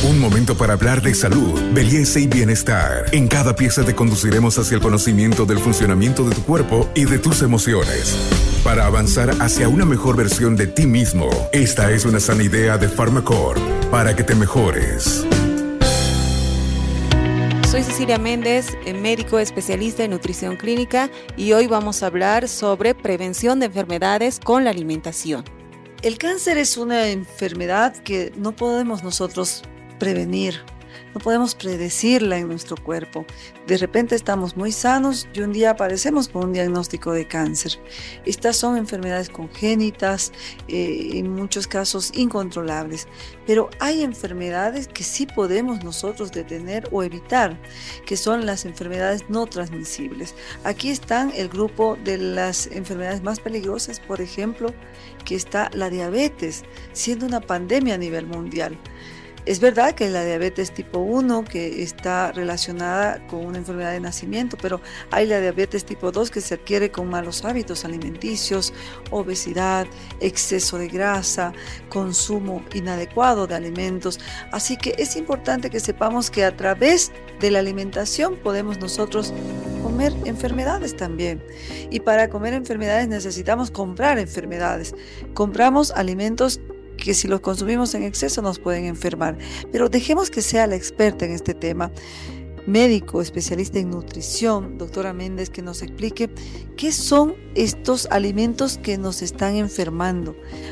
Un momento para hablar de salud, belleza y bienestar. En cada pieza te conduciremos hacia el conocimiento del funcionamiento de tu cuerpo y de tus emociones. Para avanzar hacia una mejor versión de ti mismo, esta es una sana idea de Pharmacorp para que te mejores. Soy Cecilia Méndez, médico especialista en nutrición clínica, y hoy vamos a hablar sobre prevención de enfermedades con la alimentación. El cáncer es una enfermedad que no podemos nosotros prevenir, no podemos predecirla en nuestro cuerpo. De repente estamos muy sanos y un día aparecemos con un diagnóstico de cáncer. Estas son enfermedades congénitas, en muchos casos incontrolables, pero hay enfermedades que sí podemos nosotros detener o evitar, que son las enfermedades no transmisibles. Aquí están el grupo de las enfermedades más peligrosas, por ejemplo, que está la diabetes, siendo una pandemia a nivel mundial. Es verdad que la diabetes tipo 1 que está relacionada con una enfermedad de nacimiento, pero hay la diabetes tipo 2 que se adquiere con malos hábitos alimenticios, obesidad, exceso de grasa, consumo inadecuado de alimentos. Así que es importante que sepamos que a través de la alimentación podemos nosotros comer enfermedades también. Y para comer enfermedades necesitamos comprar enfermedades. Compramos alimentos que si los consumimos en exceso nos pueden enfermar. Pero dejemos que sea la experta en este tema, médico, especialista en nutrición, doctora Méndez, que nos explique qué son estos alimentos que nos están enfermando.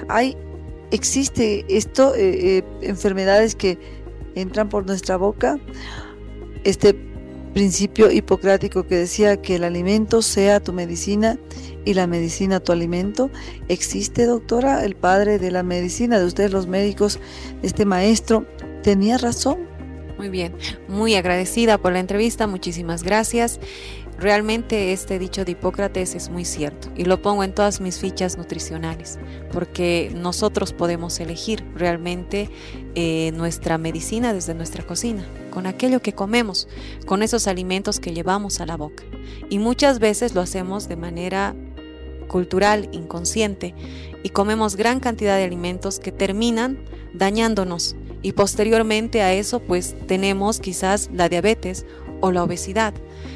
¿Existe enfermedades que entran por nuestra boca? Este principio hipocrático que decía que el alimento sea tu medicina y la medicina tu alimento. ¿Existe, doctora? El padre de la medicina, de ustedes los médicos, este maestro, ¿tenía razón? Muy bien, muy agradecida por la entrevista, muchísimas gracias. Realmente este dicho de Hipócrates es muy cierto y lo pongo en todas mis fichas nutricionales, porque nosotros podemos elegir realmente nuestra medicina desde nuestra cocina, con aquello que comemos, con esos alimentos que llevamos a la boca. Y muchas veces lo hacemos de manera cultural, inconsciente, y comemos gran cantidad de alimentos que terminan dañándonos, y posteriormente a eso pues tenemos quizás la diabetes o la obesidad.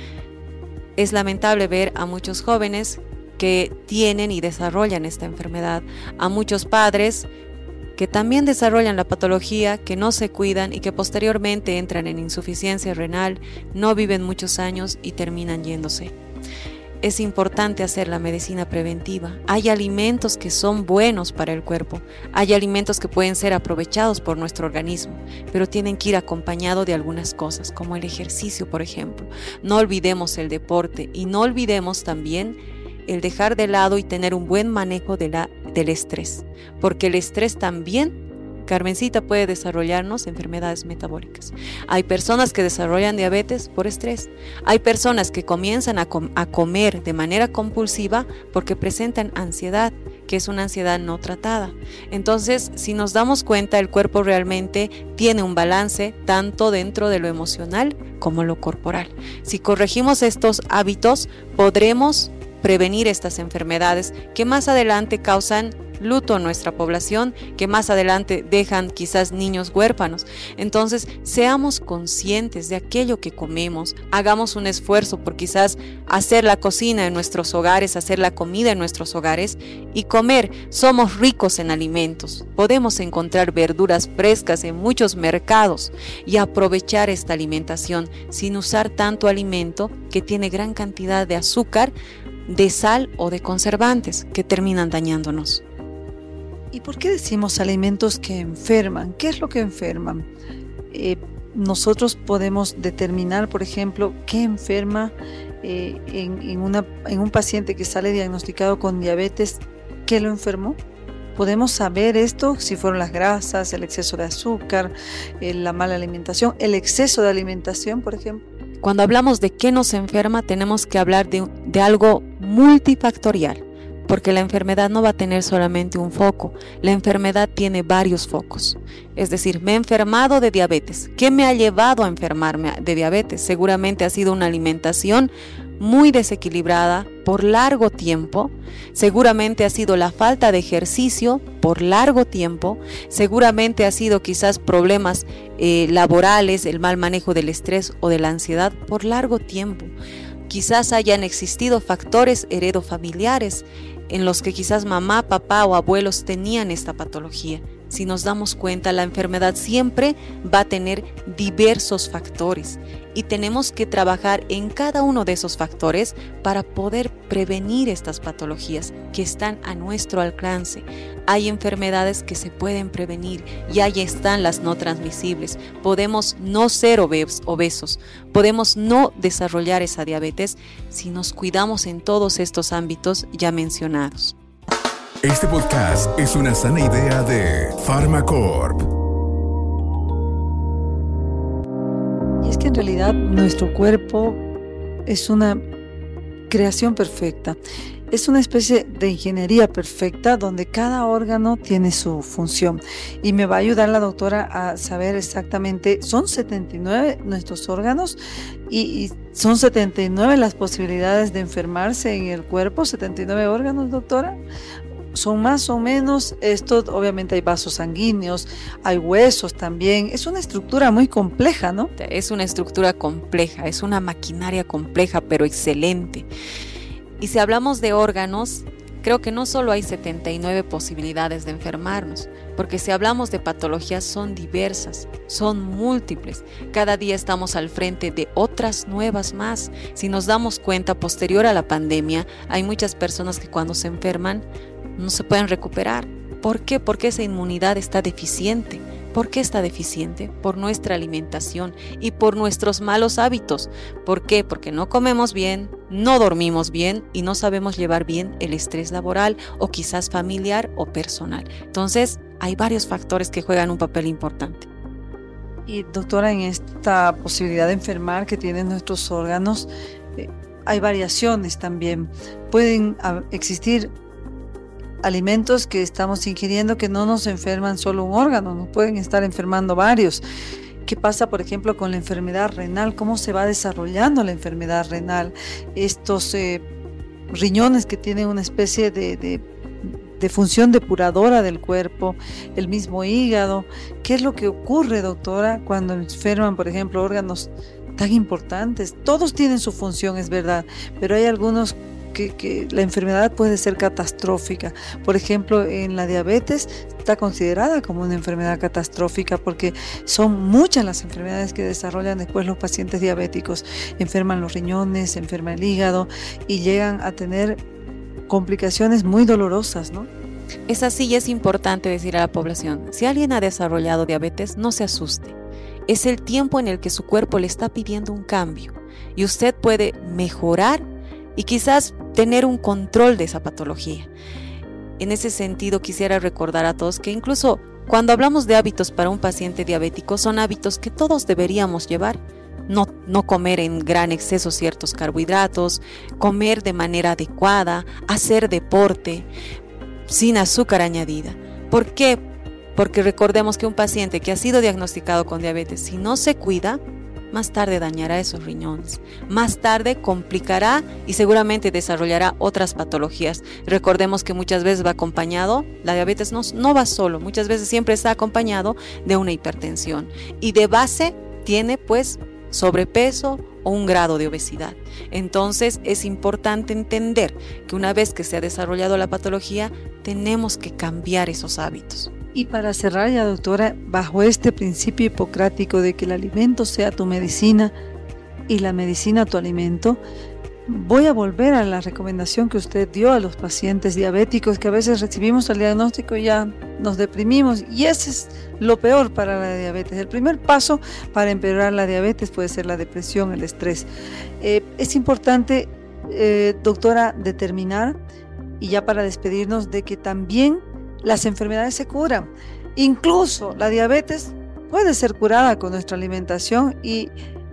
Es lamentable ver a muchos jóvenes que tienen y desarrollan esta enfermedad, a muchos padres que también desarrollan la patología, que no se cuidan y que posteriormente entran en insuficiencia renal, no viven muchos años y terminan yéndose. Es importante hacer la medicina preventiva. Hay alimentos que son buenos para el cuerpo, hay alimentos que pueden ser aprovechados por nuestro organismo, pero tienen que ir acompañado de algunas cosas, como el ejercicio, por ejemplo. No olvidemos el deporte y no olvidemos también el dejar de lado y tener un buen manejo del estrés, porque el estrés también, Carmencita, puede desarrollarnos enfermedades metabólicas. Hay personas que desarrollan diabetes por estrés. Hay personas que comienzan a comer de manera compulsiva porque presentan ansiedad, que es una ansiedad no tratada. Entonces, si nos damos cuenta, el cuerpo realmente tiene un balance tanto dentro de lo emocional como lo corporal. Si corregimos estos hábitos, podremos prevenir estas enfermedades que más adelante causan luto en nuestra población, que más adelante dejan quizás niños huérfanos. Entonces, seamos conscientes de aquello que comemos, hagamos un esfuerzo por quizás hacer la cocina en nuestros hogares, hacer la comida en nuestros hogares y comer. Somos ricos en alimentos, podemos encontrar verduras frescas en muchos mercados y aprovechar esta alimentación sin usar tanto alimento que tiene gran cantidad de azúcar, de sal o de conservantes que terminan dañándonos. ¿Y por qué decimos alimentos que enferman? ¿Qué es lo que enferman? Nosotros podemos determinar, por ejemplo, qué enferma en un paciente que sale diagnosticado con diabetes, ¿qué lo enfermó? ¿Podemos saber esto? Si fueron las grasas, el exceso de azúcar, la mala alimentación, el exceso de alimentación, por ejemplo. Cuando hablamos de qué nos enferma, tenemos que hablar de algo multifactorial, porque la enfermedad no va a tener solamente un foco, la enfermedad tiene varios focos. Es decir, me he enfermado de diabetes. ¿Qué me ha llevado a enfermarme de diabetes? Seguramente ha sido una alimentación muy desequilibrada por largo tiempo, seguramente ha sido la falta de ejercicio por largo tiempo, seguramente ha sido quizás problemas laborales, el mal manejo del estrés o de la ansiedad por largo tiempo. Quizás hayan existido factores heredofamiliares en los que quizás mamá, papá o abuelos tenían esta patología. Si nos damos cuenta, la enfermedad siempre va a tener diversos factores y tenemos que trabajar en cada uno de esos factores para poder prevenir estas patologías que están a nuestro alcance. Hay enfermedades que se pueden prevenir y ahí están las no transmisibles. Podemos no ser obesos, podemos no desarrollar esa diabetes si nos cuidamos en todos estos ámbitos ya mencionados. Este podcast es una sana idea de Pharmacorp. Y es que en realidad nuestro cuerpo es una creación perfecta. Es una especie de ingeniería perfecta donde cada órgano tiene su función. Y me va a ayudar la doctora a saber exactamente, son 79 nuestros órganos y son 79 las posibilidades de enfermarse en el cuerpo, 79 órganos, doctora. Son más o menos, esto obviamente hay vasos sanguíneos, hay huesos también, es una estructura muy compleja, ¿no? Es una estructura compleja, es una maquinaria compleja, pero excelente. Y si hablamos de órganos, creo que no solo hay 79 posibilidades de enfermarnos, porque si hablamos de patologías son diversas, son múltiples. Cada día estamos al frente de otras nuevas más. Si nos damos cuenta, posterior a la pandemia, hay muchas personas que cuando se enferman no se pueden recuperar. ¿Por qué? Porque esa inmunidad está deficiente. ¿Por qué está deficiente? Por nuestra alimentación y por nuestros malos hábitos. ¿Por qué? Porque no comemos bien, no dormimos bien y no sabemos llevar bien el estrés laboral o quizás familiar o personal. Entonces, hay varios factores que juegan un papel importante. Y doctora, en esta posibilidad de enfermar que tienen nuestros órganos, hay variaciones también. Pueden existir alimentos que estamos ingiriendo que no nos enferman solo un órgano, nos pueden estar enfermando varios. ¿Qué pasa, por ejemplo, con la enfermedad renal? ¿Cómo se va desarrollando la enfermedad renal? Estos riñones que tienen una especie de función depuradora del cuerpo, el mismo hígado. ¿Qué es lo que ocurre, doctora, cuando enferman, por ejemplo, órganos tan importantes? Todos tienen su función, es verdad, pero hay algunos que la enfermedad puede ser catastrófica. Por ejemplo, en la diabetes está considerada como una enfermedad catastrófica porque son muchas las enfermedades que desarrollan después los pacientes diabéticos. Enferman los riñones, enferma el hígado y llegan a tener complicaciones muy dolorosas, ¿no? Es así y es importante decir a la población, si alguien ha desarrollado diabetes, no se asuste. Es el tiempo en el que su cuerpo le está pidiendo un cambio y usted puede mejorar y quizás tener un control de esa patología. En ese sentido, quisiera recordar a todos que incluso cuando hablamos de hábitos para un paciente diabético, son hábitos que todos deberíamos llevar. No comer en gran exceso ciertos carbohidratos, comer de manera adecuada, hacer deporte, sin azúcar añadida. ¿Por qué? Porque recordemos que un paciente que ha sido diagnosticado con diabetes, si no se cuida, más tarde dañará esos riñones, más tarde complicará y seguramente desarrollará otras patologías. Recordemos que muchas veces va acompañado, la diabetes no va solo, muchas veces siempre está acompañado de una hipertensión y de base tiene pues sobrepeso o un grado de obesidad. Entonces es importante entender que una vez que se ha desarrollado la patología, tenemos que cambiar esos hábitos. Y para cerrar ya, doctora, bajo este principio hipocrático de que el alimento sea tu medicina y la medicina tu alimento, voy a volver a la recomendación que usted dio a los pacientes diabéticos, que a veces recibimos el diagnóstico y ya nos deprimimos, y ese es lo peor para la diabetes. El primer paso para empeorar la diabetes puede ser la depresión, el estrés. Es importante, doctora, determinar, y ya para despedirnos, de que también las enfermedades se curan. Incluso la diabetes puede ser curada con nuestra alimentación y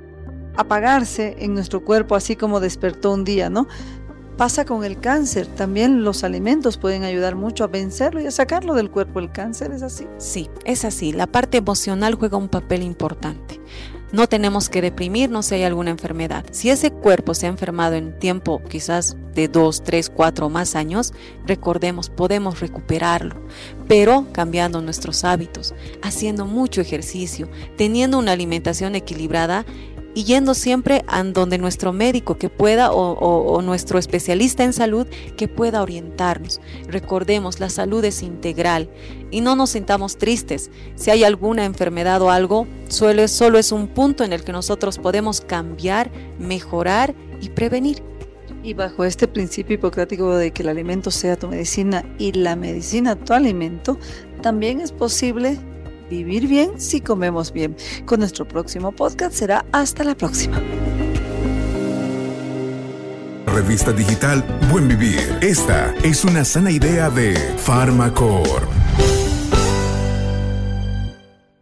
apagarse en nuestro cuerpo, así como despertó un día, ¿no? Pasa con el cáncer, también los alimentos pueden ayudar mucho a vencerlo y a sacarlo del cuerpo. ¿El cáncer es así? Sí, es así. La parte emocional juega un papel importante. No tenemos que deprimirnos si hay alguna enfermedad. Si ese cuerpo se ha enfermado en tiempo quizás de 2, 3, 4 o más años, recordemos, podemos recuperarlo, pero cambiando nuestros hábitos, haciendo mucho ejercicio, teniendo una alimentación equilibrada y yendo siempre a donde nuestro médico que pueda o nuestro especialista en salud que pueda orientarnos. Recordemos, la salud es integral y no nos sintamos tristes. Si hay alguna enfermedad o algo, solo es un punto en el que nosotros podemos cambiar, mejorar y prevenir. Y bajo este principio hipocrático de que el alimento sea tu medicina y la medicina tu alimento, también es posible vivir bien si comemos bien. Con nuestro próximo podcast será hasta la próxima. Revista digital Buen Vivir. Esta es una sana idea de Farmacorp.